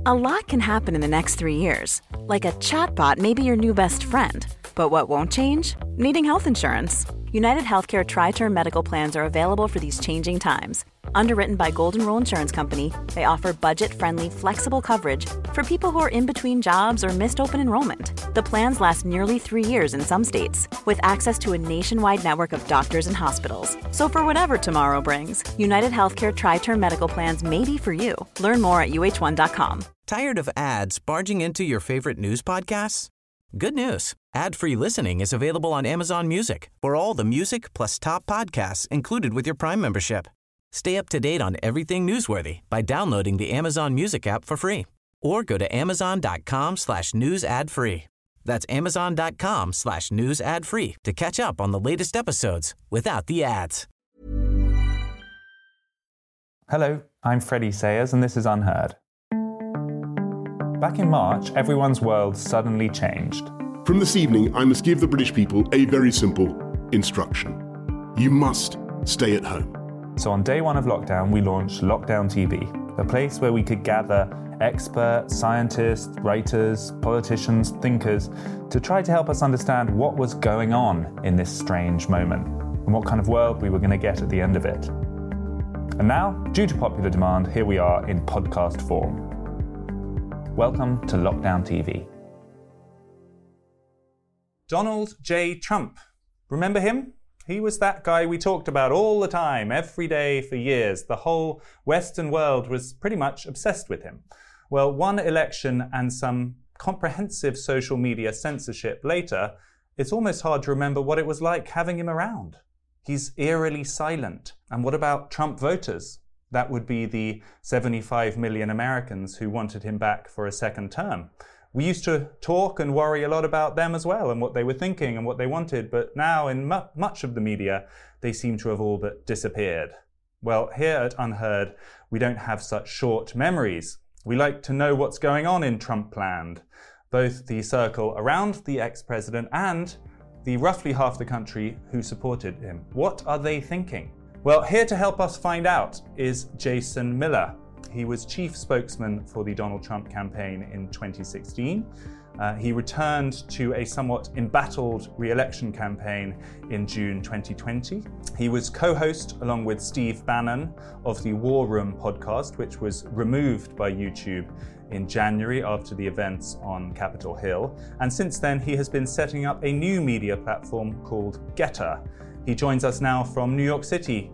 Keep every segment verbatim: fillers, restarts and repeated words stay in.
A lot can happen in the next three years. Like a chatbot may be your new best friend. But what won't change? Needing health insurance. United Healthcare Tri-Term Medical Plans are available for these changing times. Underwritten by Golden Rule Insurance Company, they offer budget-friendly, flexible coverage for people who are in between jobs or missed open enrollment. The plans last nearly three years in some states, with access to a nationwide network of doctors and hospitals. So for whatever tomorrow brings, United Healthcare Tri-Term Medical Plans may be for you. Learn more at U H one dot com. Tired of ads barging into your favorite news podcasts? Good news. Ad-free listening is available on Amazon Music for all the music plus top podcasts included with your Prime membership. Stay up to date on everything newsworthy by downloading the Amazon Music app for free or go to amazon.com slash news ad free. That's amazon.com slash news ad free to catch up on the latest episodes without the ads. Hello, I'm Freddie Sayers and this is Unheard. Back in March, everyone's world suddenly changed. From this evening, I must give the British people a very simple instruction. You must stay at home. So on day one of lockdown, we launched Lockdown T V, a place where we could gather experts, scientists, writers, politicians, thinkers, to try to help us understand what was going on in this strange moment and what kind of world we were going to get at the end of it. And now, due to popular demand, here we are in podcast form. Welcome to Lockdown T V. Donald J. Trump. Remember him? He was that guy we talked about all the time, every day for years. The whole Western world was pretty much obsessed with him. Well, one election and some comprehensive social media censorship later, it's almost hard to remember what it was like having him around. He's eerily silent. And what about Trump voters? That would be the seventy-five million Americans who wanted him back for a second term. We used to talk and worry a lot about them as well and what they were thinking and what they wanted, but now in mu- much of the media, they seem to have all but disappeared. Well, here at Unheard, we don't have such short memories. We like to know what's going on in Trumpland, both the circle around the ex-president and the roughly half the country who supported him. What are they thinking? Well, here to help us find out is Jason Miller. He was chief spokesman for the Donald Trump campaign in twenty sixteen. Uh, he returned to a somewhat embattled re-election campaign in June twenty twenty. He was co-host along with Steve Bannon of the War Room podcast, which was removed by YouTube in January after the events on Capitol Hill. And since then, he has been setting up a new media platform called Gettr. He joins us now from New York City.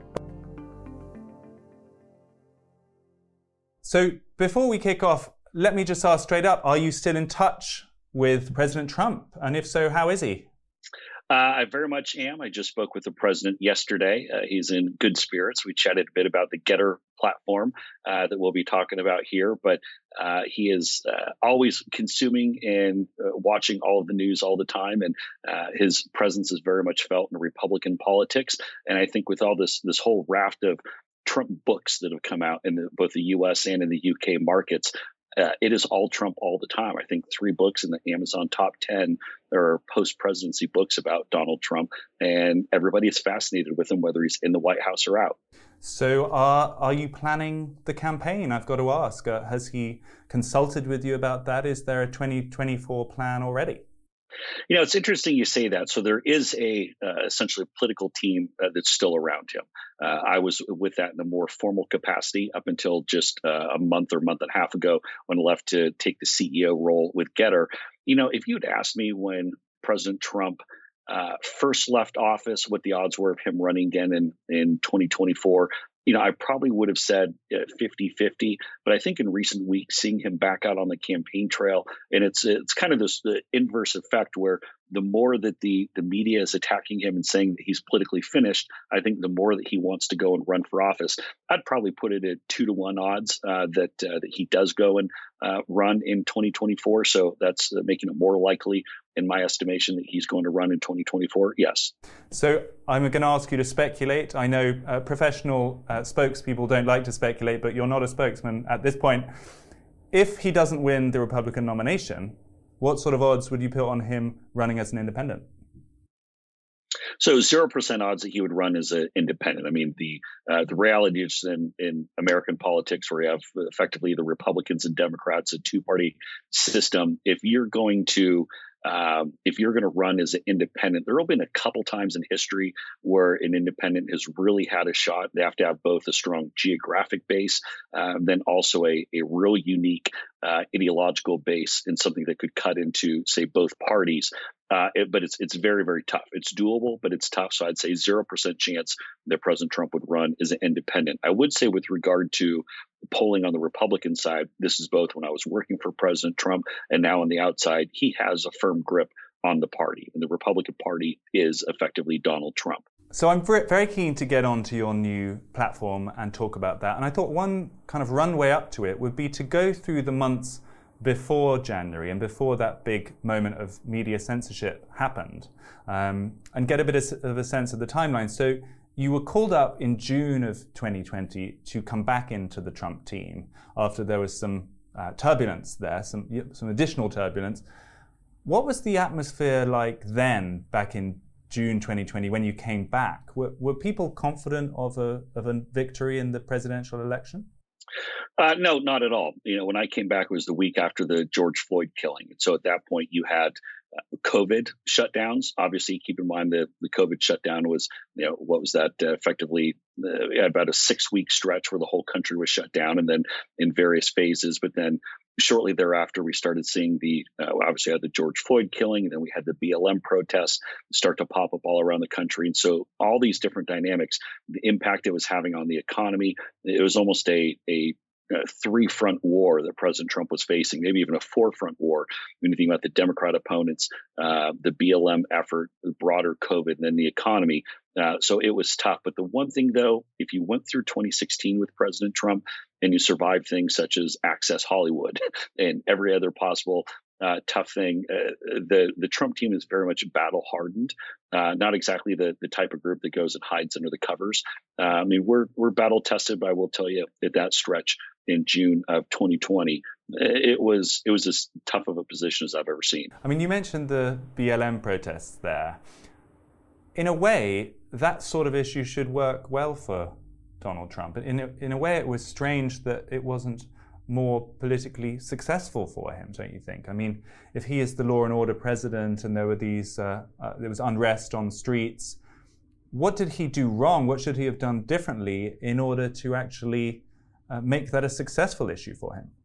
So before we kick off, let me just ask straight up, are you still in touch with President Trump? And if so, how is he? Uh, I very much am. I just spoke with the president yesterday. Uh, he's in good spirits. We chatted a bit about the Gettr platform uh, that we'll be talking about here, but uh, he is uh, always consuming and uh, watching all of the news all the time, and uh, his presence is very much felt in Republican politics. And I think with all this this whole raft of Trump books that have come out in the, both the U S and in the U K markets, Uh, it is all Trump all the time. I think three books in the Amazon top ten are post-presidency books about Donald Trump, and everybody is fascinated with him, whether he's in the White House or out. So are, are you planning the campaign? I've got to ask, uh, has he consulted with you about that? Is there a twenty twenty-four plan already? You know, it's interesting you say that. So there is a uh, essentially political team uh, that's still around him. Uh, I was with that in a more formal capacity up until just uh, a month or month and a half ago when I left to take the C E O role with Gettr. You know, if you'd asked me when President Trump uh, first left office, what the odds were of him running again in, in twenty twenty-four, you know, I probably would have said fifty-fifty, but I think in recent weeks, seeing him back out on the campaign trail, and it's it's kind of this the inverse effect where the more that the, the media is attacking him and saying that he's politically finished, I think the more that he wants to go and run for office. I'd probably put it at two to one odds uh, that uh, that he does go and uh, run in twenty twenty-four. So that's uh, making it more likely, in my estimation, that he's going to run in twenty twenty-four. Yes. So I'm going to ask you to speculate. I know uh, professional uh, spokespeople don't like to speculate, but you're not a spokesman at this point. If he doesn't win the Republican nomination, what sort of odds would you put on him running as an independent? So zero percent odds that he would run as an independent. I mean, the uh, the reality is in, in American politics, where you have effectively the Republicans and Democrats, a two party system. If you're going to Um, if you're going to run as an independent, there have been a couple times in history where an independent has really had a shot. They have to have both a strong geographic base, uh, then also a, a real unique uh, ideological base and something that could cut into, say, both parties. Uh, it, but it's it's very, very tough. It's doable, but it's tough. So I'd say zero percent chance that President Trump would run as an independent. I would say with regard to polling on the Republican side, this is both when I was working for President Trump and now on the outside, he has a firm grip on the party. And the Republican Party is effectively Donald Trump. So I'm very keen to get on to your new platform and talk about that. And I thought one kind of runway up to it would be to go through the months before January and before that big moment of media censorship happened, um, and get a bit of a sense of the timeline. So you were called up in June of twenty twenty to come back into the Trump team after there was some uh, turbulence there, some some additional turbulence. What was the atmosphere like then, back in June twenty twenty, when you came back? Were, were people confident of a of a victory in the presidential election? Uh, no, not at all. You know, when I came back, it was the week after the George Floyd killing. And so at that point, you had uh, COVID shutdowns. Obviously, keep in mind that the COVID shutdown was, you know, what was that? Uh, effectively, uh, we had about a six week stretch where the whole country was shut down, and then in various phases. But then shortly thereafter, we started seeing the, uh, obviously had the George Floyd killing, and then we had the B L M protests start to pop up all around the country. And so all these different dynamics, the impact it was having on the economy, it was almost a, a, a three front war that President Trump was facing, maybe even a four front war. When you think about the Democrat opponents, uh, the B L M effort, the broader COVID, and then the economy. Uh, so it was tough. But the one thing, though, if you went through twenty sixteen with President Trump and you survived things such as Access Hollywood and every other possible uh, tough thing, uh, the the Trump team is very much battle hardened. Uh, not exactly the the type of group that goes and hides under the covers. Uh, I mean, we're we're battle tested, but I will tell you at that stretch in June of twenty twenty, it was it was as tough of a position as I've ever seen. I mean, you mentioned the B L M protests there. In a way, that sort of issue should work well for Donald Trump. In a, in a way, it was strange that it wasn't more politically successful for him, don't you think? I mean, if he is the law and order president and there were these, uh, uh, there was unrest on streets, what did he do wrong? What should he have done differently in order to actually uh, make that a successful issue for him?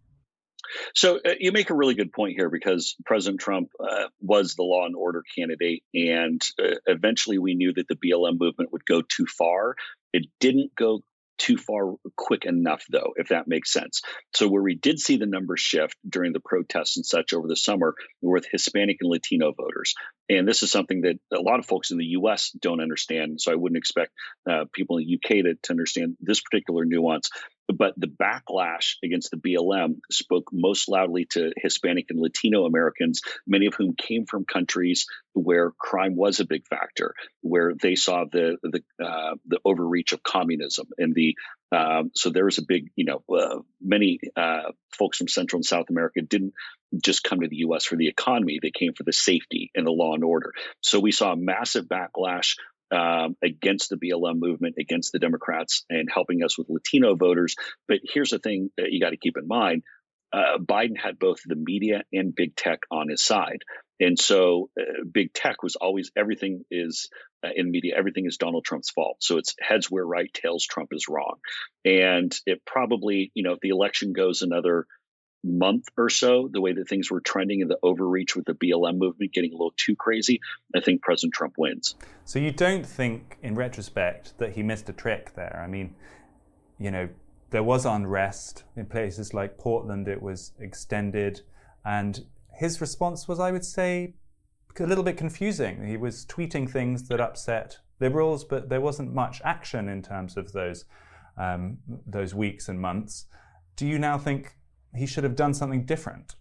So uh, you make a really good point here, because President Trump uh, was the law and order candidate, and uh, eventually we knew that the B L M movement would go too far. It didn't go too far quick enough, though, if that makes sense. So where we did see the numbers shift during the protests and such over the summer were with Hispanic and Latino voters. And this is something that a lot of folks in the U S don't understand. So I wouldn't expect uh, people in the U K to, to understand this particular nuance. But the backlash against the B L M spoke most loudly to Hispanic and Latino Americans, many of whom came from countries where crime was a big factor, where they saw the the uh, the overreach of communism, and the um, so there was a big, you know, uh, many uh, folks from Central and South America didn't just come to the U S for the economy; they came for the safety and the law and order. So we saw a massive backlash Um, against the B L M movement, against the Democrats, and helping us with Latino voters. But here's the thing that you got to keep in mind. Uh, Biden had both the media and big tech on his side. And so uh, big tech was always, everything is uh, in media, everything is Donald Trump's fault. So it's heads we're right, tails Trump is wrong. And it probably, you know, if the election goes another month or so, the way that things were trending and the overreach with the B L M movement getting a little too crazy, I think President Trump wins. So you don't think, in retrospect, that he missed a trick there? I mean, you know, there was unrest in places like Portland. It was extended, and his response was, I would say, a little bit confusing. He was tweeting things that upset liberals, but there wasn't much action in terms of those um, those weeks and months. Do you now think he should have done something different?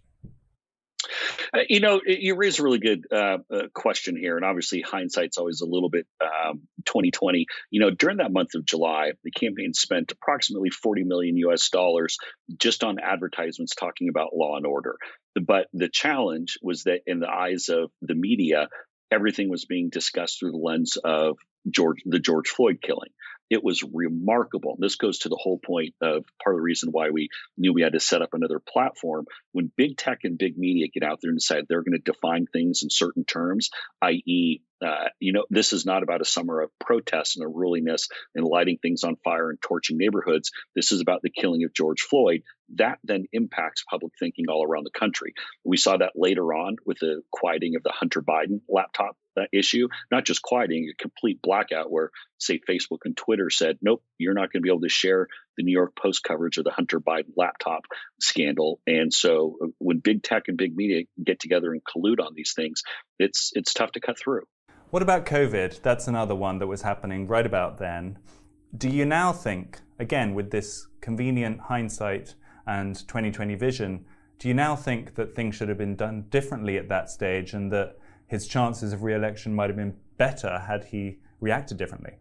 Uh, you know, you raise a really good uh, uh, question here, and obviously hindsight's always a little bit um, twenty twenty. You know, during that month of July, the campaign spent approximately forty million U S dollars just on advertisements talking about law and order. But the challenge was that in the eyes of the media, everything was being discussed through the lens of George, the George Floyd killing. It was remarkable. This goes to the whole point of part of the reason why we knew we had to set up another platform. When big tech and big media get out there and decide they're going to define things in certain terms, that is, uh, you know, this is not about a summer of protests and unruliness and lighting things on fire and torching neighborhoods. This is about the killing of George Floyd. That then impacts public thinking all around the country. We saw that later on with the quieting of the Hunter Biden laptop uh, issue, not just quieting, a complete blackout where, say, Facebook and Twitter said, nope, you're not going to be able to share the New York Post coverage of the Hunter Biden laptop scandal. And so uh, when big tech and big media get together and collude on these things, it's it's tough to cut through. What about COVID? That's another one that was happening right about then. Do you now think, again, with this convenient hindsight and twenty twenty vision, do you now think that things should have been done differently at that stage and that his chances of re-election might have been better had he reacted differently?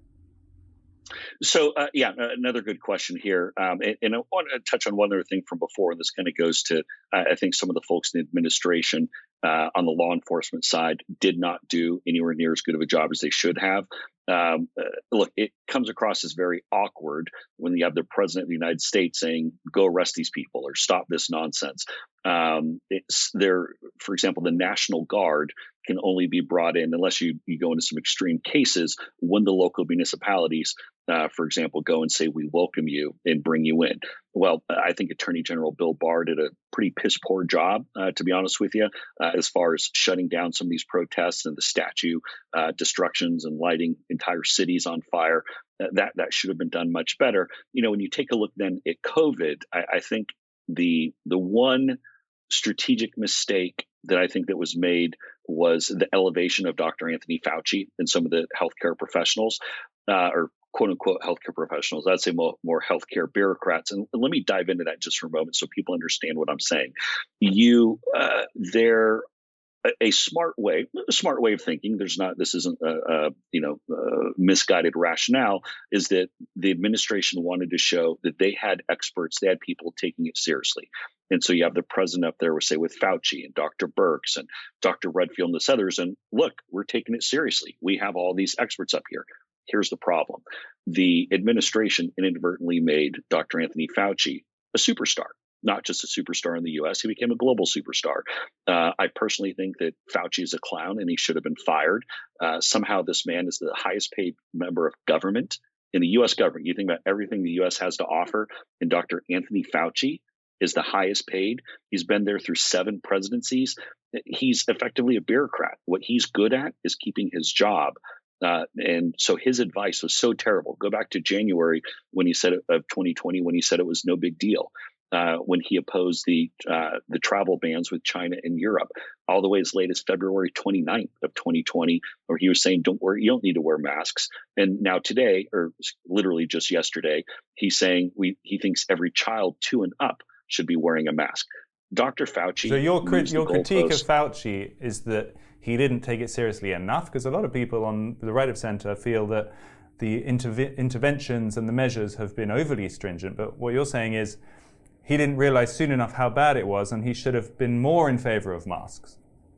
So, uh, yeah, another good question here. Um, and, and I want to touch on one other thing from before. And this kind of goes to, uh, I think, some of the folks in the administration uh, on the law enforcement side did not do anywhere near as good of a job as they should have. Um, uh, look, it comes across as very awkward when you have the president of the United States saying, go arrest these people or stop this nonsense. Um, it's there, for example, the National Guard can only be brought in unless you, you go into some extreme cases when the local municipalities, uh, for example, go and say, we welcome you and bring you in. Well, I think Attorney General Bill Barr did a pretty piss poor job, uh, to be honest with you, uh, as far as shutting down some of these protests and the statue uh, destructions and lighting entire cities on fire. Uh, that that should have been done much better. You know, when you take a look then at COVID, I, I think the the one strategic mistake that I think that was made was the elevation of Doctor Anthony Fauci and some of the healthcare professionals, uh, or quote unquote healthcare professionals. I'd say more, more healthcare bureaucrats. And let me dive into that just for a moment so people understand what I'm saying. You, uh, they're a, a smart way, a smart way of thinking. There's not, this isn't a, a you know, a misguided rationale, is that the administration wanted to show that they had experts, they had people taking it seriously. And so you have the president up there, say, with Fauci and Doctor Birx and Doctor Redfield and this others. And look, we're taking it seriously. We have all these experts up here. Here's the problem. The administration inadvertently made Doctor Anthony Fauci a superstar, not just a superstar in the U S. He became a global superstar. Uh, I personally think that Fauci is a clown and he should have been fired. Uh, somehow this man is the highest paid member of government in the U S government. You think about everything the U S has to offer, and Doctor Anthony Fauci is the highest paid. He's been there through seven presidencies. He's effectively a bureaucrat. What he's good at is keeping his job. Uh, and so his advice was so terrible. Go back to January when he said it, of twenty twenty, when he said it was no big deal. Uh, when he opposed the uh, the travel bans with China and Europe, all the way as late as February twenty-ninth of twenty twenty, where he was saying, don't worry, you don't need to wear masks. And now today, or literally just yesterday, he's saying we he thinks every child two and up should be wearing a mask. Doctor Fauci. So your, crit- your critique goalpost. of Fauci is that he didn't take it seriously enough, because a lot of people on the right of centre feel that the interve- interventions and the measures have been overly stringent. But what you're saying is he didn't realise soon enough how bad it was, and he should have been more in favour of masks.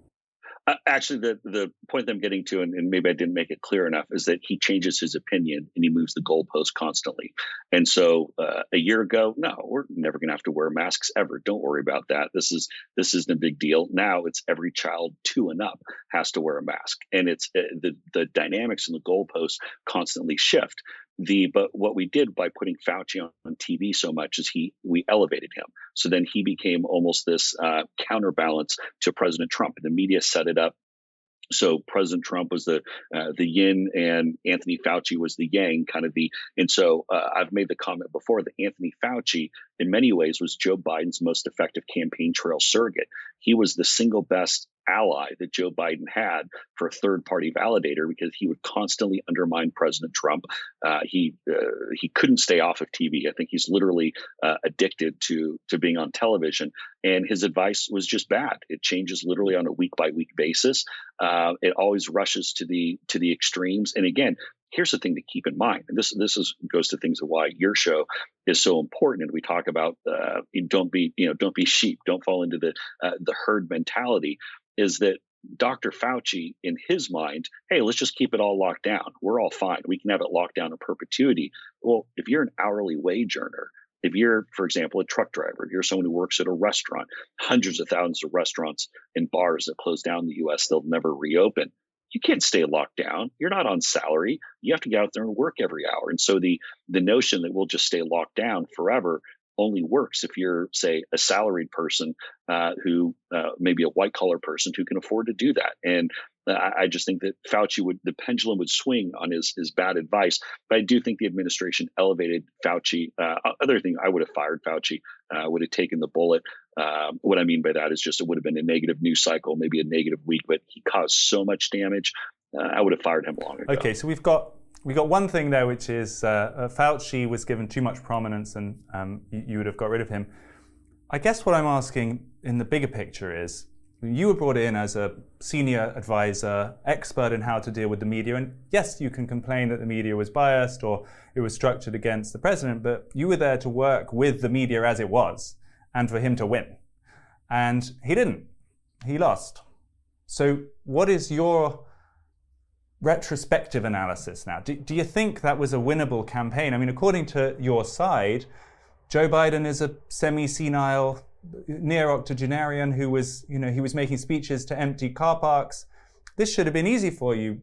Uh, actually, the, the point that I'm getting to, and, and maybe I didn't make it clear enough, is that he changes his opinion and he moves the goalpost constantly. And so uh, a year ago, no, we're never going to have to wear masks ever. Don't worry about that. This is this isn't a big deal. Now it's every child two and up has to wear a mask, and it's uh, the the dynamics and the goalposts constantly shift. The but what we did by putting Fauci on, on T V so much is he we elevated him. So then he became almost this uh, counterbalance to President Trump. The media set it up so President Trump was the uh, the yin and Anthony Fauci was the yang, kind of the. And so uh, I've made the comment before that Anthony Fauci, in many ways, was Joe Biden's most effective campaign trail surrogate. He was the single best ally that Joe Biden had for a third-party validator, because he would constantly undermine President Trump. Uh, he uh, he couldn't stay off of T V. I think he's literally uh, addicted to to being on television, and his advice was just bad. It changes literally on a week-by-week basis. Uh, it always rushes to the to the extremes. And again, here's the thing to keep in mind, and this this is goes to things of why your show is so important. And we talk about uh, don't be you know don't be sheep, don't fall into the uh, the herd mentality. Is that Doctor Fauci, in his mind, hey, let's just keep it all locked down. We're all fine. We can have it locked down in perpetuity. Well, if you're an hourly wage earner, if you're, for example, a truck driver, if you're someone who works at a restaurant, hundreds of thousands of restaurants and bars that close down in the U S, they'll never reopen. You can't stay locked down. You're not on salary. You have to get out there and work every hour. And so the the notion that we'll just stay locked down forever only works if you're, say, a salaried person uh, who uh, maybe a white collar person who can afford to do that. And uh, I just think that Fauci would, the pendulum would swing on his his bad advice. But I do think the administration elevated Fauci. Uh, other thing, I would have fired Fauci, uh, would have taken the bullet. Um, what I mean by that is just it would have been a negative news cycle, maybe a negative week, but he caused so much damage. Uh, I would have fired him long ago. Okay, so we've got we got one thing there, which is uh, Fauci was given too much prominence, and um, you, you would have got rid of him. I guess what I'm asking in the bigger picture is, you were brought in as a senior advisor, expert in how to deal with the media, and yes, you can complain that the media was biased or it was structured against the president, but you were there to work with the media as it was, and for him to win. And he didn't. He lost. So what is your retrospective analysis now? Do, do you think that was a winnable campaign? I mean, according to your side, Joe Biden is a semi-senile, near octogenarian who was, you know, he was making speeches to empty car parks. This should have been easy for you.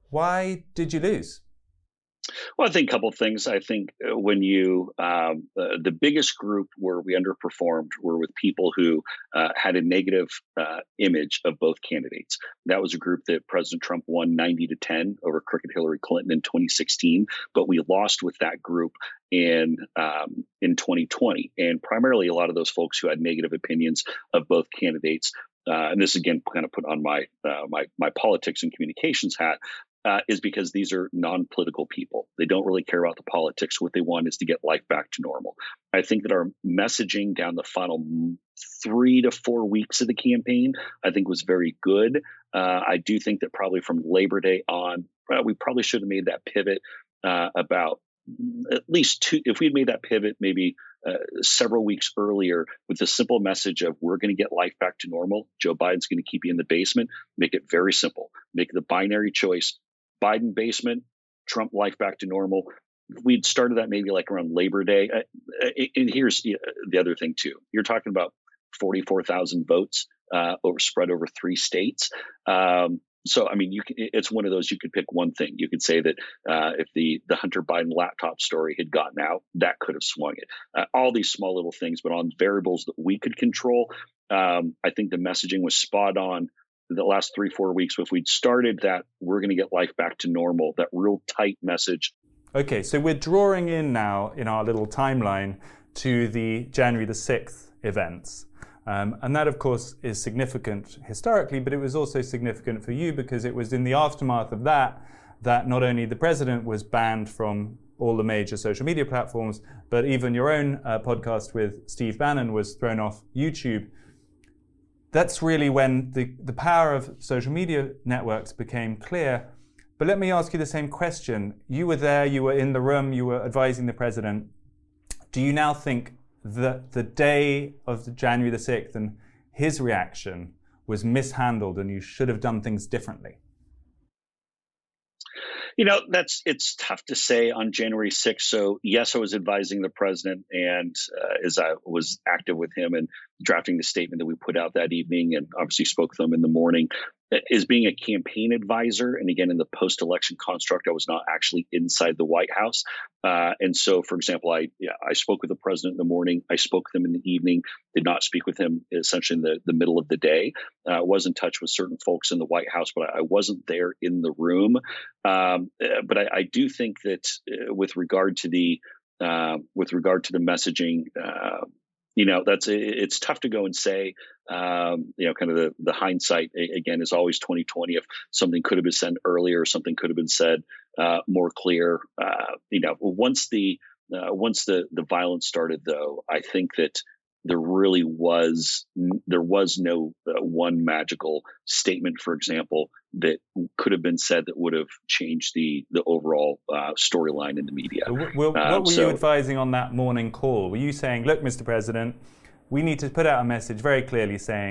Why did you lose? Well, I think a couple of things. I think when you, um, uh, the biggest group where we underperformed were with people who uh, had a negative uh, image of both candidates. That was a group that President Trump won ninety to ten over crooked Hillary Clinton in twenty sixteen, but we lost with that group in um, in twenty twenty. And primarily a lot of those folks who had negative opinions of both candidates. Uh, and this again kind of put on my uh, my my politics and communications hat. Uh, is because these are non-political people. They don't really care about the politics. What they want is to get life back to normal. I think that our messaging down the final three to four weeks of the campaign, I think was very good. Uh, I do think that probably from Labor Day on, uh, we probably should have made that pivot uh, about at least two, if we'd made that pivot maybe uh, several weeks earlier with the simple message of we're going to get life back to normal. Joe Biden's going to keep you in the basement. Make it very simple. Make the binary choice. Biden basement, Trump life back to normal. We'd started that maybe like around Labor Day. Uh, and here's the other thing too. You're talking about forty-four thousand votes uh, over spread over three states. Um, so, I mean, you can, it's one of those, you could pick one thing. You could say that uh, if the, the Hunter Biden laptop story had gotten out, that could have swung it. Uh, all these small little things, but on variables that we could control, um, I think the messaging was spot on. The last three, four weeks, if we'd started that, we're going to get life back to normal, that real tight message. Okay, so we're drawing in now in our little timeline to the January the sixth events. Um, and that, of course, is significant historically, but it was also significant for you because it was in the aftermath of that that not only the president was banned from all the major social media platforms, but even your own uh, podcast with Steve Bannon was thrown off YouTube. That's really when the, the power of social media networks became clear. But let me ask you the same question. You were there, you were in the room, you were advising the president. Do you now think that the day of the January the sixth and his reaction was mishandled and you should have done things differently? You know, that's it's tough to say on January sixth. So, yes, I was advising the president, and uh, as I was active with him and drafting the statement that we put out that evening, and obviously spoke with him in the morning, as being a campaign advisor. And again, in the post-election construct, I was not actually inside the White House. Uh, and so, for example, I yeah, I spoke with the president in the morning. I spoke with him in the evening. Did not speak with him essentially in the, the middle of the day. I uh, was in touch with certain folks in the White House, but I, I wasn't there in the room. Um, uh, but I, I do think that uh, with regard to the uh, with regard to the messaging, uh, you know, that's it's tough to go and say, um, you know, kind of the, the hindsight again is always twenty twenty. If something could have been said earlier, something could have been said uh, more clear. Uh, you know, once the uh, once the the violence started, though, I think that there really was there was no uh, one magical statement, for example, that could have been said that would have changed the the overall uh, storyline in the media. Well, what um, were so, you advising on that morning call? Were you saying, look, Mister President, we need to put out a message very clearly saying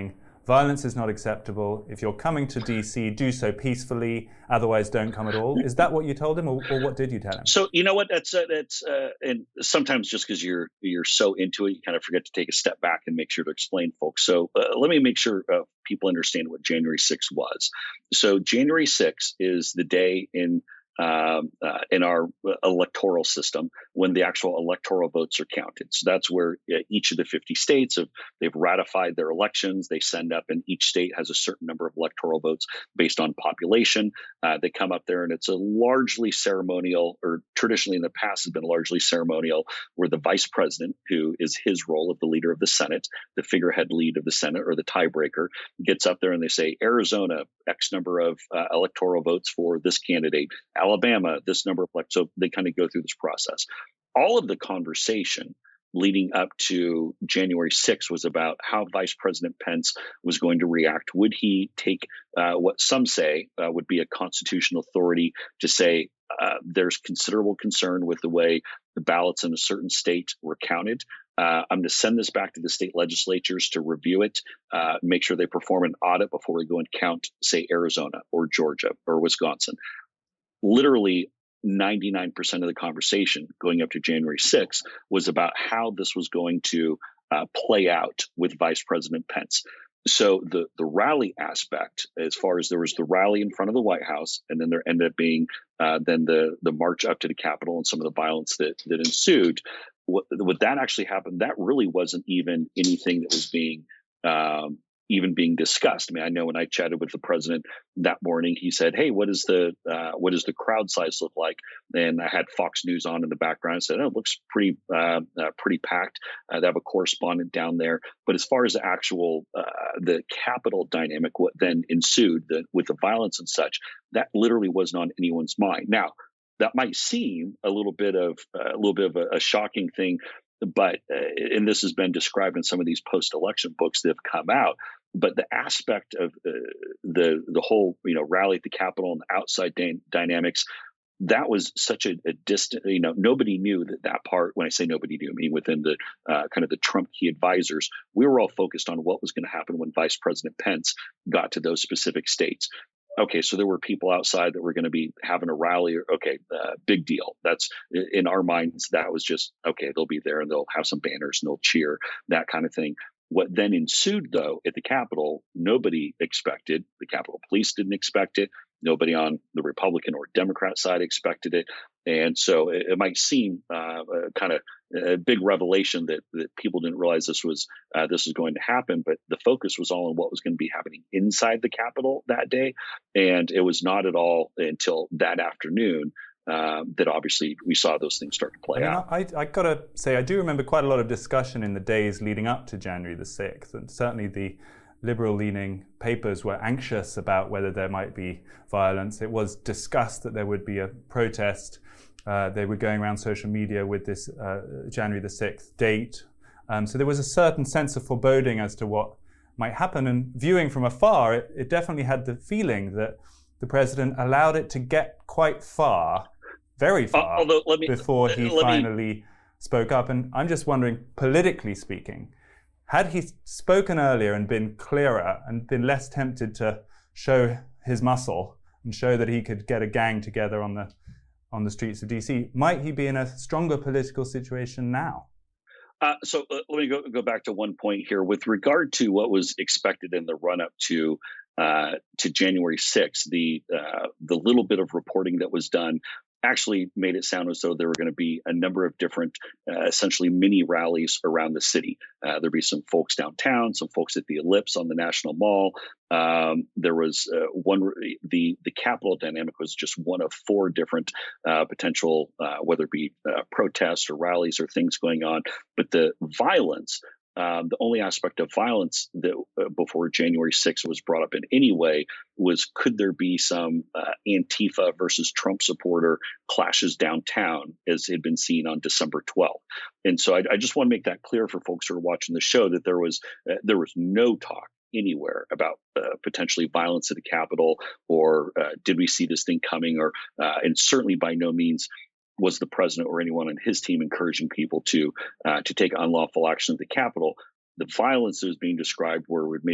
violence is not acceptable. If you're coming to D C, do so peacefully. Otherwise, don't come at all. Is that what you told him, or, or what did you tell him? So you know what? That's uh, that's uh, and sometimes just because you're you're so into it, you kind of forget to take a step back and make sure to explain, folks. So uh, let me make sure uh, people understand what January sixth was. So January sixth is the day in Um, uh, in our electoral system when the actual electoral votes are counted. So that's where uh, each of the fifty states have they've ratified their elections. They send up, and each state has a certain number of electoral votes based on population. Uh, they come up there, and it's a largely ceremonial, or traditionally in the past has been largely ceremonial, where the vice president, who is his role of the leader of the Senate, the figurehead lead of the Senate, or the tiebreaker, gets up there and they say, Arizona, X number of uh, electoral votes for this candidate. Alabama, this number of like, so they kind of go through this process. All of the conversation leading up to January sixth was about how Vice President Pence was going to react. Would he take uh, what some say uh, would be a constitutional authority to say uh, there's considerable concern with the way the ballots in a certain state were counted. Uh, I'm going to send this back to the state legislatures to review it, uh, make sure they perform an audit before we go and count, say, Arizona or Georgia or Wisconsin. Literally ninety-nine percent of the conversation going up to January sixth was about how this was going to uh, play out with Vice President Pence. So the the rally aspect, as far as there was the rally in front of the White House, and then there ended up being uh, then the the march up to the Capitol and some of the violence that that ensued. What, what that actually happened, that really wasn't even anything that was being um, even being discussed. I mean, I know when I chatted with the president that morning, he said, "Hey, what is the uh, what does the crowd size look like?" And I had Fox News on in the background. I said, "Oh, it looks pretty uh, uh, pretty packed." Uh, they have a correspondent down there. But as far as the actual uh, the Capitol dynamic, what then ensued the, with the violence and such, that literally wasn't on anyone's mind. Now, that might seem a little bit of uh, a little bit of a, a shocking thing. But, uh, and this has been described in some of these post-election books that have come out, but the aspect of uh, the the whole, you know, rally at the Capitol and the outside dy- dynamics, that was such a, a distant, you know, nobody knew that that part, when I say nobody knew, I mean within the uh, kind of the Trump key advisors, we were all focused on what was going to happen when Vice President Pence got to those specific states. Okay, so there were people outside that were going to be having a rally. Okay, uh, big deal. That's in our minds. That was just, okay, they'll be there and they'll have some banners and they'll cheer, that kind of thing. What then ensued, though, at the Capitol, nobody expected. The Capitol Police didn't expect it. Nobody on the Republican or Democrat side expected it. And so it, it might seem uh, kind of a big revelation that, that people didn't realize this was uh, this was going to happen. But the focus was all on what was going to be happening inside the Capitol that day. And it was not at all until that afternoon uh, that obviously we saw those things start to play I mean, out. I, I got to say, I do remember quite a lot of discussion in the days leading up to January the sixth. And certainly the liberal-leaning papers were anxious about whether there might be violence. It was discussed that there would be a protest. Uh, they were going around social media with this uh, January the sixth date. Um, so there was a certain sense of foreboding as to what might happen. And viewing from afar, it, it definitely had the feeling that the president allowed it to get quite far, very far, uh, let me, before he let finally me... spoke up. And I'm just wondering, politically speaking, had he spoken earlier and been clearer and been less tempted to show his muscle and show that he could get a gang together on the on the streets of D C, might he be in a stronger political situation now? Uh, so uh, let me go, go back to one point here with regard to what was expected in the run-up to uh, to January sixth. The uh, the little bit of reporting that was done actually made it sound as though there were going to be a number of different, uh, essentially mini rallies around the city. Uh, there'd be some folks downtown, some folks at the Ellipse on the National Mall. Um, there was uh, one, the the Capitol dynamic was just one of four different uh, potential, uh, whether it be uh, protests or rallies or things going on. But the violence, Um, the only aspect of violence that uh, before January sixth was brought up in any way was, could there be some uh, Antifa versus Trump supporter clashes downtown as had been seen on December twelfth. And so I, I just want to make that clear for folks who are watching the show that there was uh, there was no talk anywhere about uh, potentially violence at the Capitol, or uh, did we see this thing coming, or uh, and certainly by no means was the president or anyone on his team encouraging people to uh, to take unlawful action at the Capitol. The violence that was being described were maybe the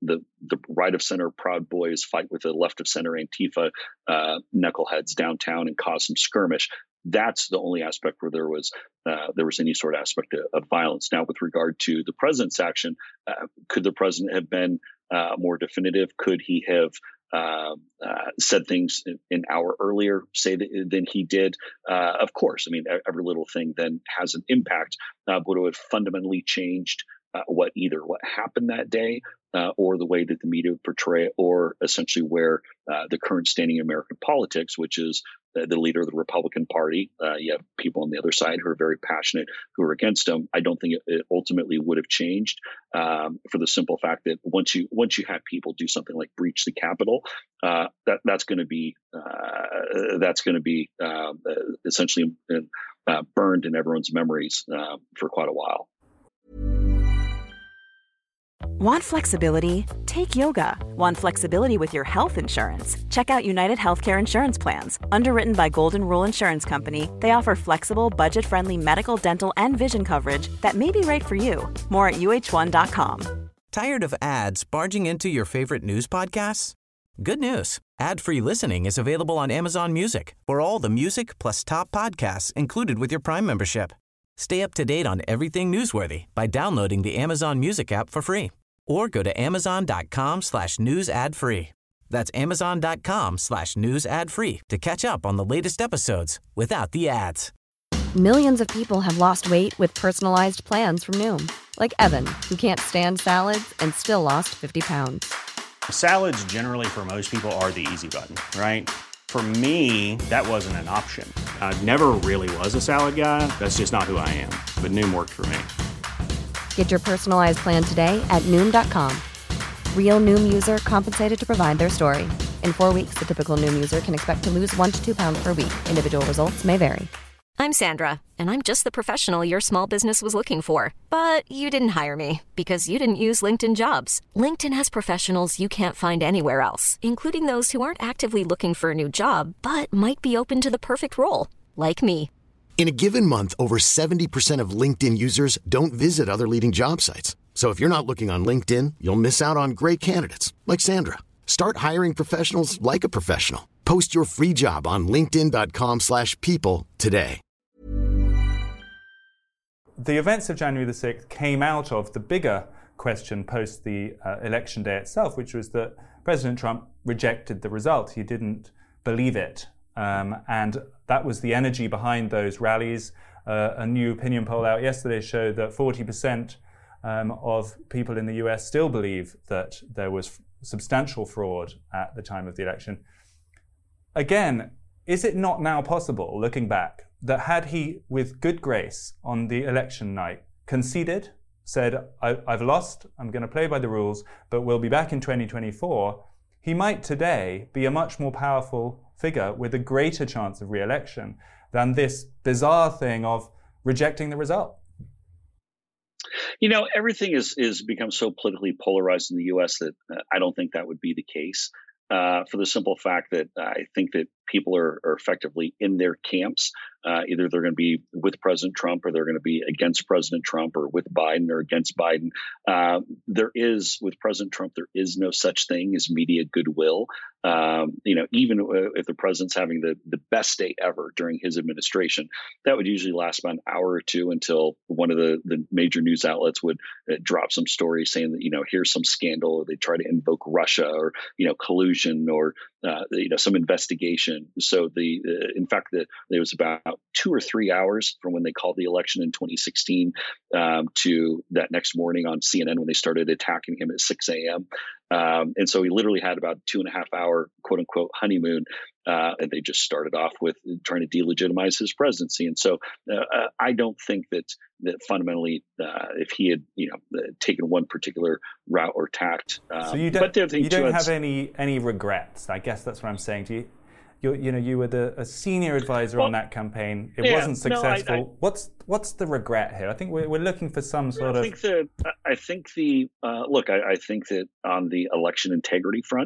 the the right of center Proud Boys fight with the left of center Antifa uh, knuckleheads downtown and cause some skirmish. That's the only aspect where there was uh, there was any sort of aspect of, of violence. Now, with regard to the president's action, uh, could the president have been uh, more definitive? Could he have uh, uh, said things an hour earlier, say that, than he did? Uh, of course. I mean, every little thing then has an impact, uh, but it would have fundamentally changed uh, what either what happened that day uh, or the way that the media would portray it, or essentially where uh, the current standing in American politics, which is the, the leader of the Republican Party. Uh, you have people on the other side who are very passionate, who are against him. I don't think it, it ultimately would have changed um, for the simple fact that once you once you have people do something like breach the Capitol, uh, that that's going to be uh, that's going to be uh, essentially uh, burned in everyone's memories uh, for quite a while. Want flexibility? Take yoga. Want flexibility with your health insurance? Check out United Healthcare Insurance Plans. Underwritten by Golden Rule Insurance Company, they offer flexible, budget-friendly medical, dental, and vision coverage that may be right for you. More at U H one dot com. Tired of ads barging into your favorite news podcasts? Good news. Ad-free listening is available on Amazon Music for all the music plus top podcasts included with your Prime membership. Stay up to date on everything newsworthy by downloading the Amazon Music app for free or go to amazon.com slash news ad free. That's amazon.com slash news ad free to catch up on the latest episodes without the ads. Millions of people have lost weight with personalized plans from Noom, like Evan, who can't stand salads and still lost fifty pounds. Salads generally for most people are the easy button, right? For me, that wasn't an option. I never really was a salad guy. That's just not who I am. But Noom worked for me. Get your personalized plan today at Noom dot com. Real Noom user compensated to provide their story. In four weeks, the typical Noom user can expect to lose one to two pounds per week. Individual results may vary. I'm Sandra, and I'm just the professional your small business was looking for. But you didn't hire me because you didn't use LinkedIn Jobs. LinkedIn has professionals you can't find anywhere else, including those who aren't actively looking for a new job, but might be open to the perfect role, like me. In a given month, over seventy percent of LinkedIn users don't visit other leading job sites. So if you're not looking on LinkedIn, you'll miss out on great candidates like Sandra. Start hiring professionals like a professional. Post your free job on linkedin.com slash people today. The events of January the sixth came out of the bigger question post the uh, election day itself, which was that President Trump rejected the result. He didn't believe it. Um, and that was the energy behind those rallies. Uh, a new opinion poll out yesterday showed that forty percent um, of people in the U S still believe that there was f- substantial fraud at the time of the election. Again, is it not now possible, looking back, that had he, with good grace on the election night, conceded, said, I- I've lost, I'm going to play by the rules, but we'll be back in twenty twenty-four, he might today be a much more powerful figure with a greater chance of re-election than this bizarre thing of rejecting the result? You know, everything is is become so politically polarized in the U S that uh, I don't think that would be the case. Uh, for the simple fact that I think that people are, are effectively in their camps. Uh, either they're going to be with President Trump or they're going to be against President Trump, or with Biden or against Biden. Uh, there is, with President Trump, there is no such thing as media goodwill. Um, you know, even if the president's having the, the best day ever during his administration, that would usually last about an hour or two until one of the, the major news outlets would uh, drop some story saying that, you know, here's some scandal, or they try to invoke Russia, or, you know, collusion, or, uh, you know, some investigation. So the, uh, in fact, the, it was about two or three hours from when they called the election in twenty sixteen um, to that next morning on C N N when they started attacking him at six a.m. Um, and so he literally had about two and a half hour, quote unquote, honeymoon. Uh, and they just started off with trying to delegitimize his presidency. And so uh, I don't think that that fundamentally, uh, if he had, you know, taken one particular route or tact. Um, so you don't, but the other thing you don't too, have any any regrets. I guess that's what I'm saying to you. You, you know, you were the, a senior advisor well, on that campaign. It yeah, wasn't successful. No, I, I, what's what's the regret here? I think we're we're looking for some sort I of. Think the, I think the uh, look. I, I think that on the election integrity front,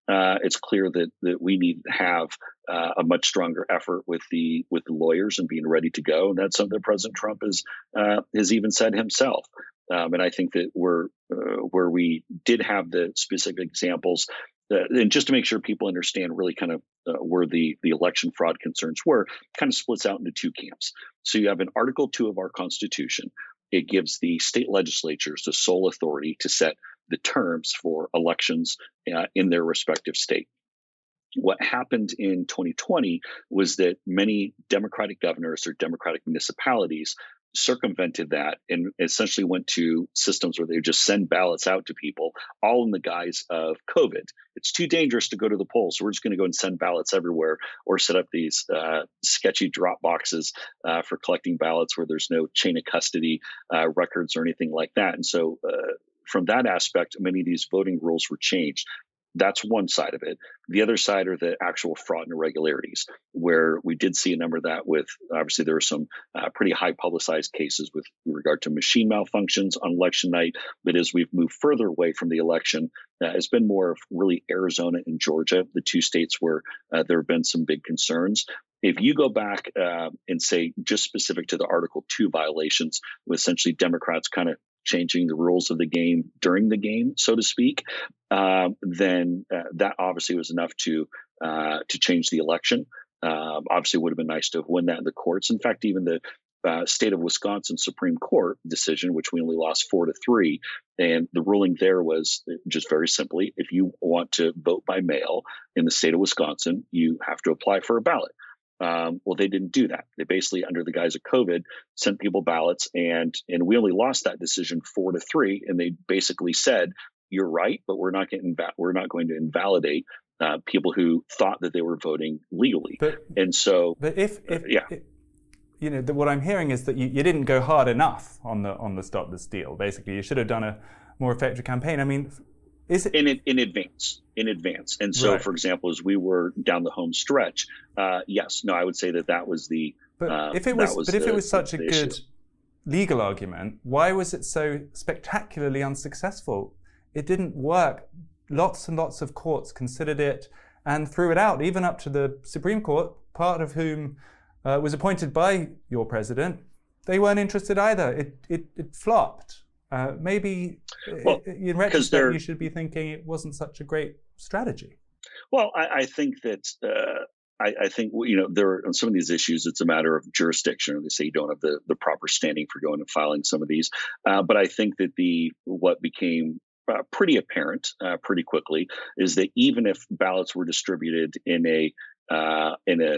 uh, it's clear that that we need to have uh, a much stronger effort with the with the lawyers and being ready to go. And that's something that President Trump has uh, has even said himself. Um, and I think that we're uh, where we did have the specific examples. Uh, and just to make sure people understand really kind of uh, where the, the election fraud concerns were, kind of splits out into two camps. So you have in Article two of our Constitution, it gives the state legislatures the sole authority to set the terms for elections uh, in their respective state. What happened in twenty twenty was that many Democratic governors or Democratic municipalities circumvented that and essentially went to systems where they would just send ballots out to people, all in the guise of COVID. It's too dangerous to go to the polls, so we're just going to go and send ballots everywhere, or set up these uh, sketchy drop boxes uh, for collecting ballots where there's no chain of custody uh, records or anything like that. And so uh, from that aspect, many of these voting rules were changed. That's one side of it. The other side are the actual fraud and irregularities, where we did see a number of that with, obviously, there were some uh, pretty high publicized cases with regard to machine malfunctions on election night. But as we've moved further away from the election, uh, it's been more of really Arizona and Georgia, the two states where uh, there have been some big concerns. If you go back uh, and say just specific to the Article two violations, with essentially Democrats kind of changing the rules of the game during the game, so to speak, uh, then uh, that obviously was enough to uh, to change the election. Uh, obviously, it would have been nice to have won that in the courts. In fact, even the uh, state of Wisconsin Supreme Court decision, which we only lost four to three, and the ruling there was just very simply, if you want to vote by mail in the state of Wisconsin, you have to apply for a ballot. Um, well, they didn't do that. They basically, under the guise of COVID, sent people ballots, and and we only lost that decision four to three. And they basically said, "You're right, but we're not getting inv- we're not going to invalidate uh, people who thought that they were voting legally." But, and so, but if, if uh, yeah, if, you know, the, what I'm hearing is that you, you didn't go hard enough on the on the Stop the Steal. Basically, you should have done a more effective campaign. I mean, is it in in advance? In advance. And so, right. for example, as we were down the home stretch, uh, yes, no, I would say that that was the. But uh, if it was, was but if the, it was such a good issue. legal argument, why was it so spectacularly unsuccessful? It didn't work. Lots and lots of courts considered it and threw it out, even up to the Supreme Court, part of whom uh, was appointed by your president. They weren't interested either. It it, it flopped. Uh, maybe well, in retrospect, you should be thinking it wasn't such a great strategy. Well, I, I think that uh, I, I think you know there are, on some of these issues, it's a matter of jurisdiction. Or they say you don't have the, the proper standing for going and filing some of these. Uh, but I think that the what became uh, pretty apparent uh, pretty quickly is that even if ballots were distributed in a Uh, in a,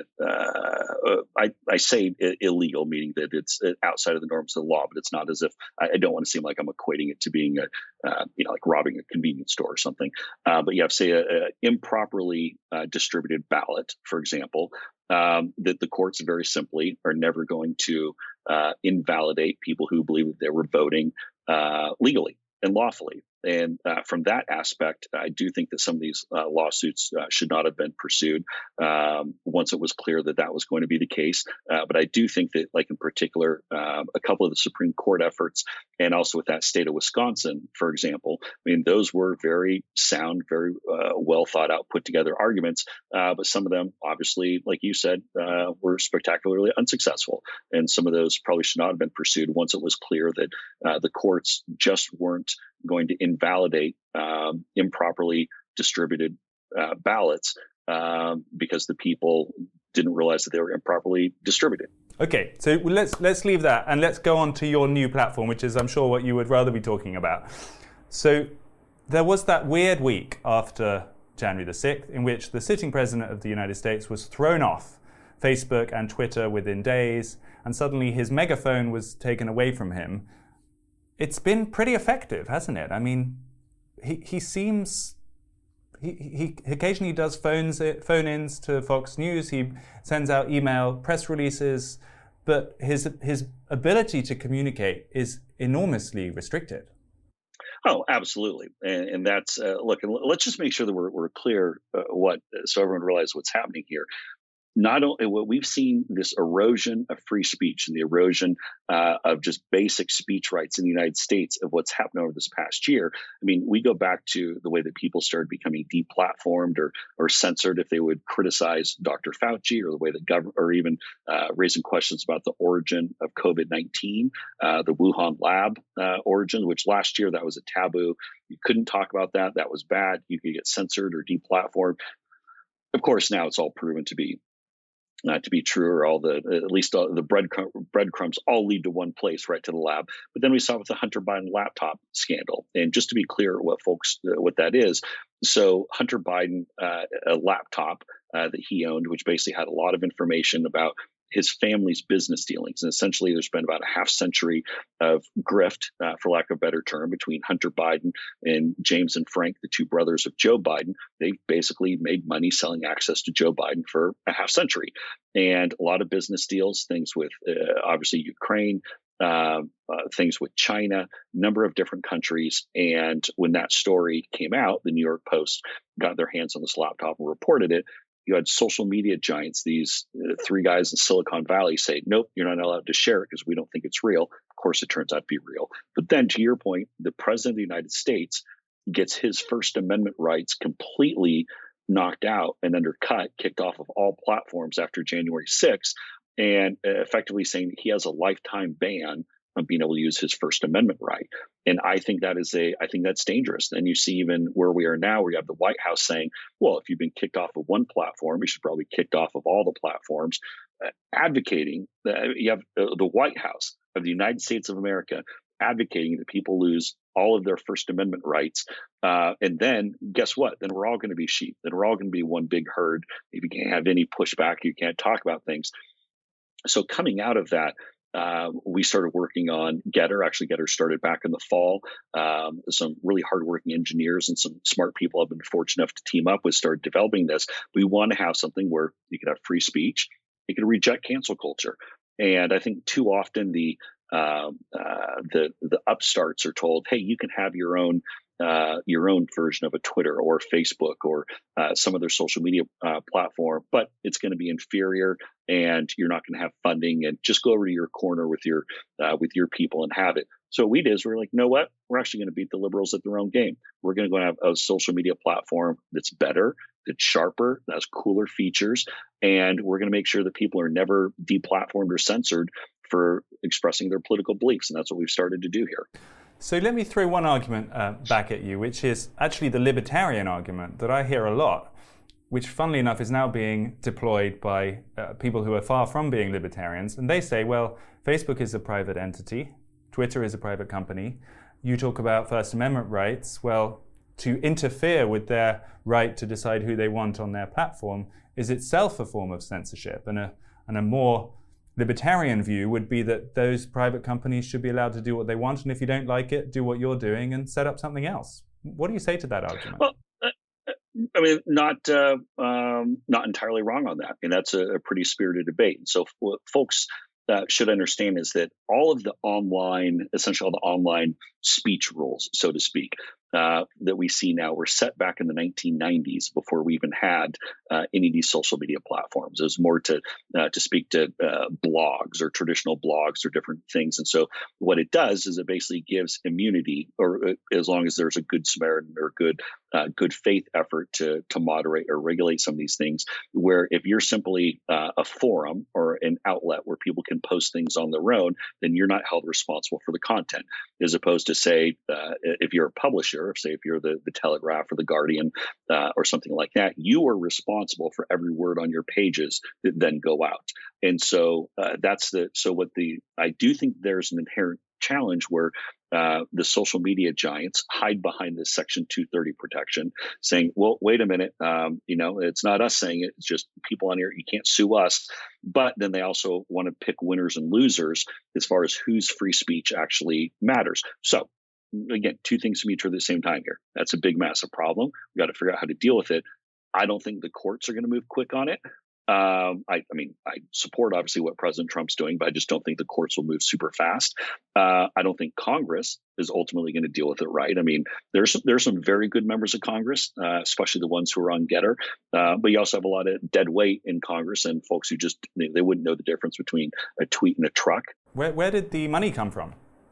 uh, I, I say illegal, meaning that it's outside of the norms of the law, but it's not as if I, I don't want to seem like I'm equating it to being a, uh, you know, like robbing a convenience store or something. Uh, but you have, say, a, a improperly uh, distributed ballot, for example, um, that the courts very simply are never going to uh, invalidate people who believe that they were voting uh, legally and lawfully. And uh, from that aspect, I do think that some of these uh, lawsuits uh, should not have been pursued um, once it was clear that that was going to be the case. Uh, but I do think that, like in particular, uh, a couple of the Supreme Court efforts, and also with that state of Wisconsin, for example, I mean, those were very sound, very uh, well thought out, put together arguments. Uh, but some of them, obviously, like you said, uh, were spectacularly unsuccessful. And some of those probably should not have been pursued once it was clear that uh, the courts just weren't going to invalidate um, improperly distributed uh, ballots um, because the people didn't realize that they were improperly distributed. Okay, so let's let's leave that and let's go on to your new platform, which is, I'm sure, what you would rather be talking about. So there was that weird week after January the sixth in which the sitting president of the United States was thrown off Facebook and Twitter within days, and suddenly his megaphone was taken away from him. It's been pretty effective, hasn't it? I mean, he he seems he he occasionally does phones phone-ins to Fox News. He sends out email press releases, but his his ability to communicate is enormously restricted. Oh, absolutely, and, and that's uh, look. And let's just make sure that we're we're clear uh, what so everyone realizes what's happening here. not only what we've seen this erosion of free speech and the erosion uh, of just basic speech rights in the United States of what's happened over this past year. I mean, we go back to the way that people started becoming deplatformed or or censored if they would criticize Doctor Fauci, or the way that government, or even uh, raising questions about the origin of COVID nineteen, uh, the Wuhan lab uh, origin, which last year that was a taboo. You couldn't talk about that. That was bad. You could get censored or deplatformed. Of course, now it's all proven to be Uh, to be true, or all the at least all the bread breadcrumbs all lead to one place, right to the lab. But then we saw with the Hunter Biden laptop scandal, and just to be clear, what folks uh, what that is. So Hunter Biden, uh, a laptop uh, that he owned, which basically had a lot of information about his family's business dealings. And essentially, there's been about a half century of grift, uh, for lack of a better term, between Hunter Biden and James and Frank, the two brothers of Joe Biden. They basically made money selling access to Joe Biden for a half century. And a lot of business deals, things with uh, obviously Ukraine, uh, uh, things with China, number of different countries. And when that story came out, the New York Post got their hands on this laptop and reported it. You had social media giants, these uh, three guys in Silicon Valley, say, nope, you're not allowed to share it because we don't think it's real. Of course, it turns out to be real. But then, to your point, the president of the United States gets his First Amendment rights completely knocked out and undercut, kicked off of all platforms after January sixth, and uh, effectively saying that he has a lifetime ban on being able to use his First Amendment right. And I think that is a, I think that's dangerous. And you see even where we are now, where you have the White House saying, well, if you've been kicked off of one platform, you should probably be kicked off of all the platforms, uh, advocating that you have uh, the White House of the United States of America advocating that people lose all of their First Amendment rights. Uh, and then guess what? Then we're all going to be sheep. Then we're all going to be one big herd. If you can't have any pushback, you can't talk about things. So coming out of that, Uh, we started working on Getter. Actually, Getter started back in the fall. Um, some really hardworking engineers and some smart people have been fortunate enough to team up with, started developing this. We want to have something where you can have free speech, you can reject cancel culture. And I think too often the um, uh, the the upstarts are told, hey, you can have your own uh, your own version of a Twitter or Facebook or uh, some other social media uh, platform, but it's going to be inferior and you're not going to have funding, and just go over to your corner with your uh, with your people and have it. So what we did is we're like, you know what? We're actually going to beat the liberals at their own game. We're going to go and have a social media platform that's better, that's sharper, that has cooler features, and we're going to make sure that people are never deplatformed or censored for expressing their political beliefs. And that's what we've started to do here. So let me throw one argument uh, back at you, which is actually the libertarian argument that I hear a lot, which funnily enough is now being deployed by uh, people who are far from being libertarians. And they say, well, Facebook is a private entity, Twitter is a private company. You talk about First Amendment rights. Well, to interfere with their right to decide who they want on their platform is itself a form of censorship. And a, and a more libertarian view would be that those private companies should be allowed to do what they want. And if you don't like it, do what you're doing and set up something else. What do you say to that argument? Well, I mean, not uh, um, not entirely wrong on that. And that's a, a pretty spirited debate. And so what folks uh, should understand is that all of the online, essentially all the online speech rules, so to speak, uh, that we see now were set back in the nineteen nineties before we even had uh, any of these social media platforms. It was more to uh, to speak to uh, blogs or traditional blogs or different things. And so what it does is it basically gives immunity, or uh, as long as there's a good Samaritan or good uh, good faith effort to to moderate or regulate some of these things, where if you're simply uh, a forum or an outlet where people can post things on their own, then you're not held responsible for the content, as opposed to say, uh, if you're a publisher, say if you're the, the Telegraph or the Guardian uh, or something like that, you are responsible for every word on your pages that then go out. And so uh, that's the, so what the, I do think there's an inherent challenge where uh, the social media giants hide behind this Section two thirty protection, saying, well, wait a minute, um, you know, it's not us saying it, it's just people on here, you can't sue us. But then they also want to pick winners and losers as far as whose free speech actually matters. So again, two things to be true at the same time here. That's a big, massive problem. We got to figure out how to deal with it. I don't think the courts are going to move quick on it. Um, I, I mean, I support obviously what President Trump's doing, but I just don't think the courts will move super fast. Uh, I don't think Congress is ultimately going to deal with it right. I mean, there's there's some very good members of Congress, uh, especially the ones who are on Getter, uh, but you also have a lot of dead weight in Congress and folks who just they, they wouldn't know the difference between a tweet and a truck. Where where did the money come from?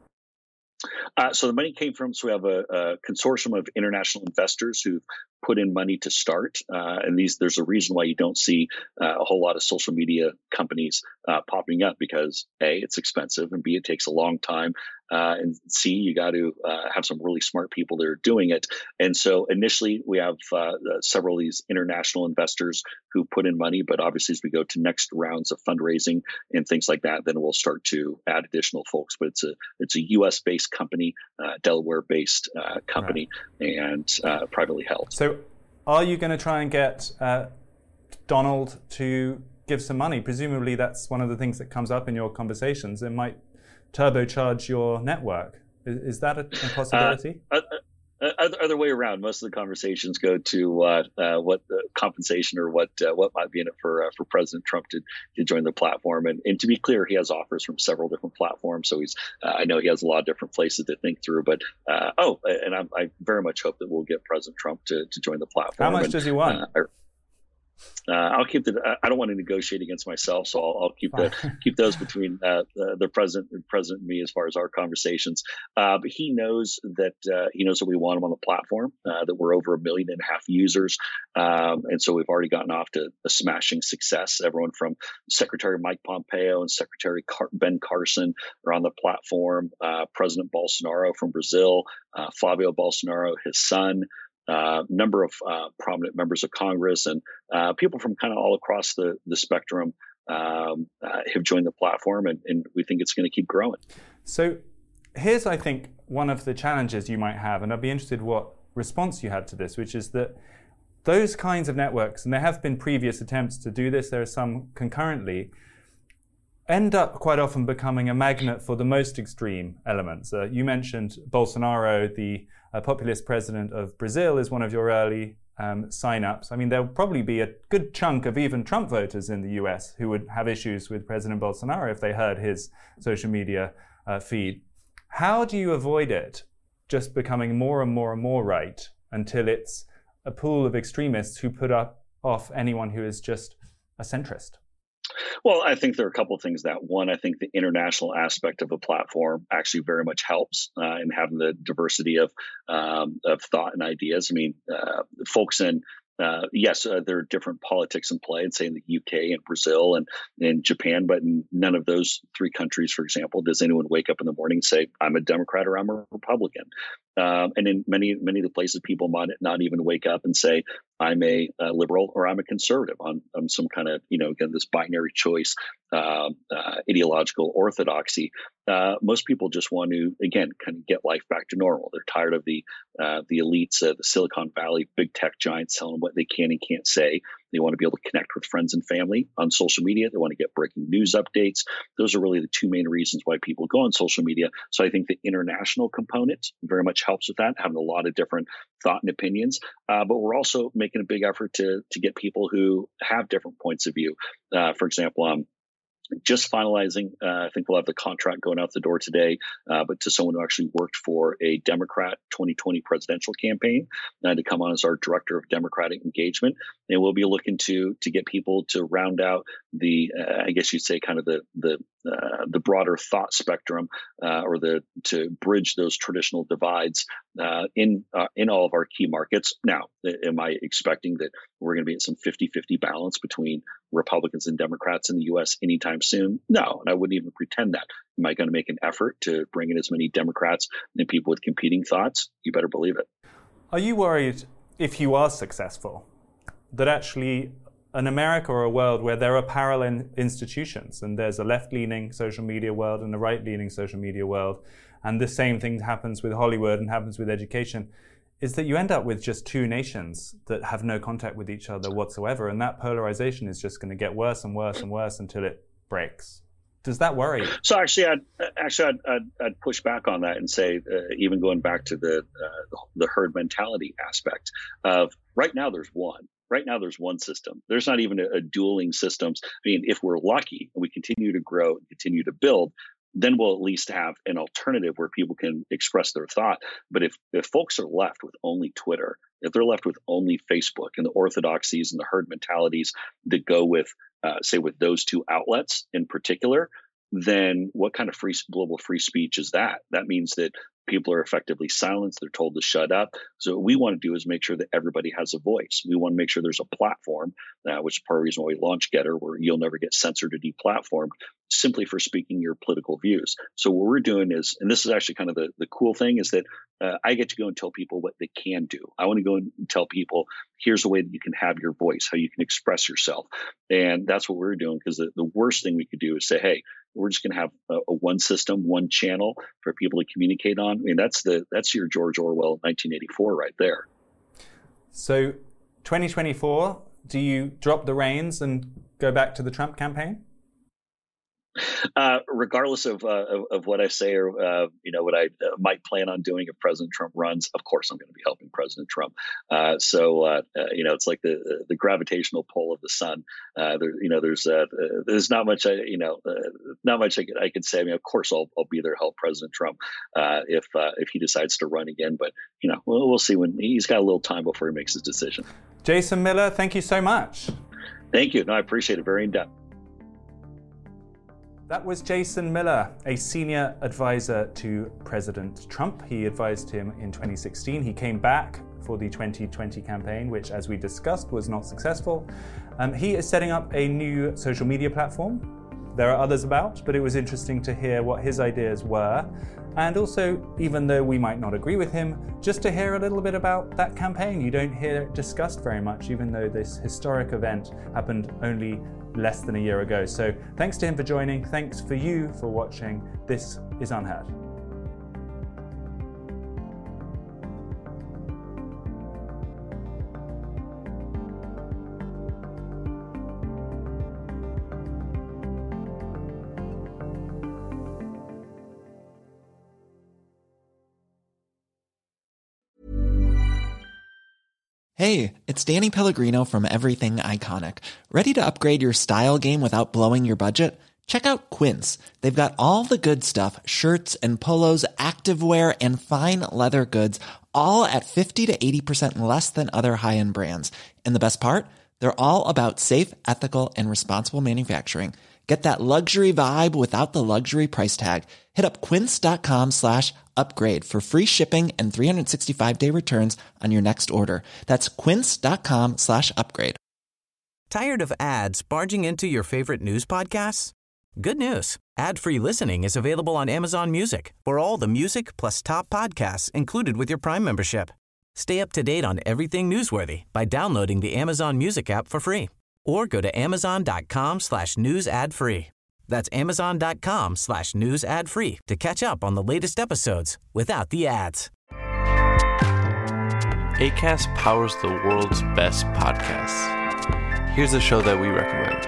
Uh, so the money came from, so we have a, a consortium of international investors who've put in money to start. Uh, and these, there's a reason why you don't see uh, a whole lot of social media companies uh, popping up because A, it's expensive, and B, it takes a long time. Uh, and C, you got to uh, have some really smart people that are doing it. And so initially we have uh, several of these international investors who put in money, but obviously as we go to next rounds of fundraising and things like that, then we'll start to add additional folks. But it's a it's a U S based company, uh, Delaware based uh, company, right. and uh, privately held. So are you going to try and get uh, Donald to give some money? Presumably that's one of the things that comes up in your conversations. It might turbocharge your network. Is, is that a, a possibility? Uh, uh, other, other way around. Most of the conversations go to uh, uh, what the compensation or what uh, what might be in it for uh, for President Trump to, to join the platform. And, and to be clear, he has offers from several different platforms. So he's uh, I know he has a lot of different places to think through. But uh, oh, and I, I very much hope that we'll get President Trump to, to join the platform. How much and, does he want? Uh, I, Uh, I'll keep the. I don't want to negotiate against myself, so I'll, I'll keep the keep those between uh, the, the president, president and me as far as our conversations. Uh, but he knows that uh, he knows that we want him on the platform. Uh, that we're over a million and a half users, um, and so we've already gotten off to a smashing success. Everyone from Secretary Mike Pompeo and Secretary Car- Ben Carson are on the platform. Uh, President Bolsonaro from Brazil, uh, Flavio Bolsonaro, his son. Uh, number of uh, prominent members of Congress and uh, people from kind of all across the, the spectrum um, uh, have joined the platform, and, and we think it's going to keep growing. So here's, I think, one of the challenges you might have, and I'd be interested what response you had to this, which is that those kinds of networks, and there have been previous attempts to do this, there are some concurrently, end up quite often becoming a magnet for the most extreme elements. Uh, you mentioned Bolsonaro, the uh, populist president of Brazil, is one of your early um, sign-ups. I mean, there'll probably be a good chunk of even Trump voters in the U S who would have issues with President Bolsonaro if they heard his social media uh, feed. How do you avoid it just becoming more and more and more right until it's a pool of extremists who put up off anyone who is just a centrist? Well, I think there are a couple of things that. One, I think the international aspect of a platform actually very much helps uh, in having the diversity of um, of thought and ideas. I mean, uh, folks in Uh, yes, uh, there are different politics in play, and say in the U K and Brazil and in Japan, but in none of those three countries, for example, does anyone wake up in the morning and say, I'm a Democrat or I'm a Republican. Um, and in many, many of the places, people might not even wake up and say, I'm a, a liberal or I'm a conservative on, on some kind of, you know, again, this binary choice, uh, uh, ideological orthodoxy. Uh, most people just want to, again, kind of get life back to normal. They're tired of the uh, the elites, uh, the Silicon Valley, big tech giants telling them what they can and can't say. They want to be able to connect with friends and family on social media. They want to get breaking news updates. Those are really the two main reasons why people go on social media. So I think the international component very much helps with that, having a lot of different thought and opinions. Uh, but we're also making a big effort to to get people who have different points of view. Uh, for example, um, just finalizing, uh, I think we'll have the contract going out the door today, uh, but to someone who actually worked for a Democrat twenty twenty presidential campaign uh, to come on as our director of Democratic engagement. And we'll be looking to to get people to round out the, uh, I guess you'd say, kind of the the uh, the broader thought spectrum, uh, or the to bridge those traditional divides uh, in uh, in all of our key markets. Now, am I expecting that we're going to be at some fifty-fifty balance between Republicans and Democrats in the U S anytime soon? No, and I wouldn't even pretend that. Am I going to make an effort to bring in as many Democrats and people with competing thoughts? You better believe it. Are you worried, if you are successful, that actually an America or a world where there are parallel institutions and there's a left-leaning social media world and a right-leaning social media world, and the same thing happens with Hollywood and happens with education, is that you end up with just two nations that have no contact with each other whatsoever, and that polarization is just going to get worse and worse and worse until it breaks. Does that worry you? So actually, I'd actually I'd, I'd, I'd push back on that and say, uh, even going back to the uh, the herd mentality aspect of right now, there's one. Right now, there's one system. There's not even a, a dueling systems. I mean, if we're lucky and we continue to grow and continue to build, then we'll at least have an alternative where people can express their thought. But if, if folks are left with only Twitter, if they're left with only Facebook and the orthodoxies and the herd mentalities that go with, uh, say, with those two outlets in particular, then what kind of free global free speech is that? That means that people are effectively silenced. They're told to shut up. So what we want to do is make sure that everybody has a voice. We want to make sure there's a platform, uh, which is part of the reason why we launched Getter, where you'll never get censored or deplatformed simply for speaking your political views. So what we're doing is, and this is actually kind of the, the cool thing, is that uh, I get to go and tell people what they can do. I want to go and tell people, here's a way that you can have your voice, how you can express yourself. And that's what we're doing, because the, the worst thing we could do is say, hey, we're just going to have a, a one system, one channel for people to communicate on. I mean, that's the that's your George Orwell nineteen eighty-four right there. So twenty twenty-four, do you drop the reins and go back to the Trump campaign? Uh, regardless of, uh, of of what I say or uh, you know what I uh, might plan on doing if President Trump runs, of course I'm going to be helping President Trump. Uh, so uh, uh, you know it's like the the gravitational pull of the sun. Uh, there, you know there's uh, there's not much I you know uh, not much I could, I could say. I mean, of course I'll I'll be there to help President Trump uh, if uh, if he decides to run again. But you know we'll, we'll see when he's got a little time before he makes his decision. Jason Miller, thank you so much. Thank you. No, I appreciate it. Very in depth. That was Jason Miller, a senior advisor to President Trump. He advised him in twenty sixteen. He came back for the twenty twenty campaign, which, as we discussed, was not successful. Um, he is setting up a new social media platform. There are others about, but it was interesting to hear what his ideas were. And also, even though we might not agree with him, just to hear a little bit about that campaign. You don't hear it discussed very much, even though this historic event happened only less than a year ago. So thanks to him for joining. Thanks for you for watching. This is Unheard. Hey, it's Danny Pellegrino from Everything Iconic. Ready to upgrade your style game without blowing your budget? Check out Quince. They've got all the good stuff, shirts and polos, activewear, and fine leather goods, all at fifty to eighty percent less than other high-end brands. And the best part? They're all about safe, ethical, and responsible manufacturing. Get that luxury vibe without the luxury price tag. Hit up quince.com slash upgrade for free shipping and three sixty-five day returns on your next order. That's quince.com slash upgrade. Tired of ads barging into your favorite news podcasts? Good news. Ad-free listening is available on Amazon Music for all the music plus top podcasts included with your Prime membership. Stay up to date on everything newsworthy by downloading the Amazon Music app for free. Or go to amazon.com slash news ad free. That's amazon.com slash news ad free to catch up on the latest episodes without the ads. Acast powers the world's best podcasts. Here's a show that we recommend.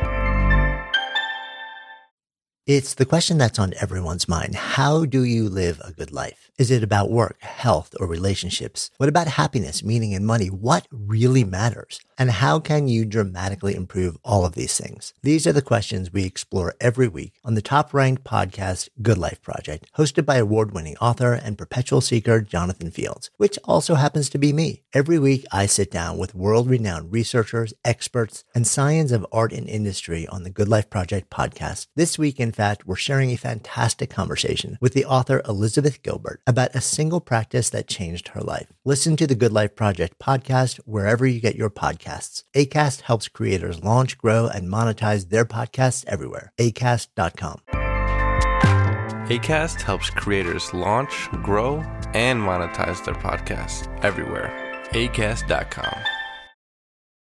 It's the question that's on everyone's mind. How do you live a good life? Is it about work, health, or relationships? What about happiness, meaning, and money? What really matters? And how can you dramatically improve all of these things? These are the questions we explore every week on the top-ranked podcast, Good Life Project, hosted by award-winning author and perpetual seeker Jonathan Fields, which also happens to be me. Every week, I sit down with world-renowned researchers, experts, and science of art and industry on the Good Life Project podcast. This week, in fact, we're sharing a fantastic conversation with the author Elizabeth Gilbert about a single practice that changed her life. Listen to the Good Life Project podcast wherever you get your podcasts. Acast helps creators launch, grow, and monetize their podcasts everywhere. acast dot com. Acast helps creators launch, grow, and monetize their podcasts everywhere. acast dot com.